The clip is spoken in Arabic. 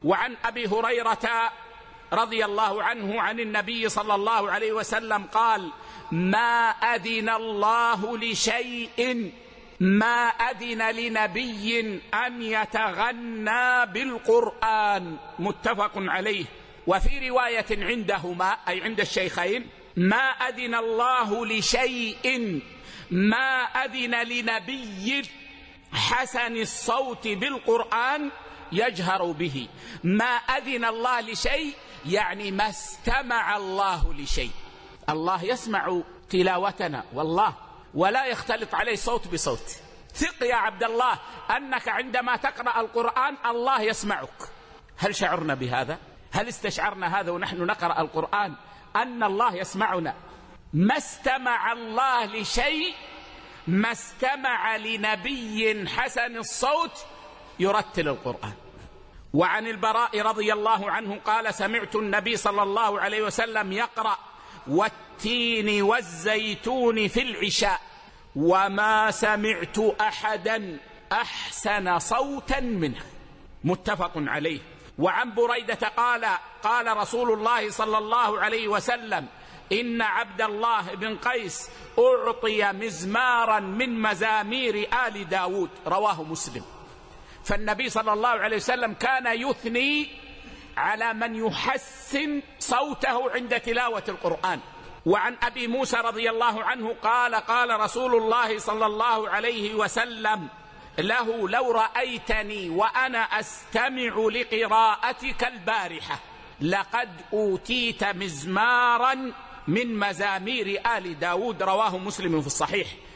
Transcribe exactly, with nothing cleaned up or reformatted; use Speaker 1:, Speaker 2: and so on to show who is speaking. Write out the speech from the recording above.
Speaker 1: وعن أبي هريرة رضي الله عنه عن النبي صلى الله عليه وسلم قال: ما أذن الله لشيء ما أذن لنبي أن يتغنى بالقرآن، متفق عليه. وفي رواية عندهما أي عند الشيخين: ما أذن الله لشيء ما أذن لنبي حسن الصوت بالقرآن يجهر به. ما أذن الله لشيء يعني ما استمع الله لشيء. الله يسمع تلاوتنا والله، ولا يختلط عليه صوت بصوت. ثق يا عبد الله أنك عندما تقرأ القرآن الله يسمعك. هل شعرنا بهذا؟ هل استشعرنا هذا ونحن نقرأ القرآن أن الله يسمعنا؟ ما استمع الله لشيء ما استمع لنبي حسن الصوت يرتل القرآن. وعن البراء رضي الله عنه قال: سمعت النبي صلى الله عليه وسلم يقرأ: والتين والزيتون في العشاء، وما سمعت أحدا أحسن صوتا منه، متفق عليه. وعن بريدة قال: قال رسول الله صلى الله عليه وسلم: إن عبد الله بن قيس أعطي مزمارا من مزامير آل داود، رواه مسلم. فالنبي صلى الله عليه وسلم كان يثني على من يحسن صوته عند تلاوة القرآن. وعن أبي موسى رضي الله عنه قال: قال رسول الله صلى الله عليه وسلم له: لو رأيتني وأنا أستمع لقراءتك البارحة لقد أوتيت مزمارا من مزامير آل داود، رواه مسلم في الصحيح.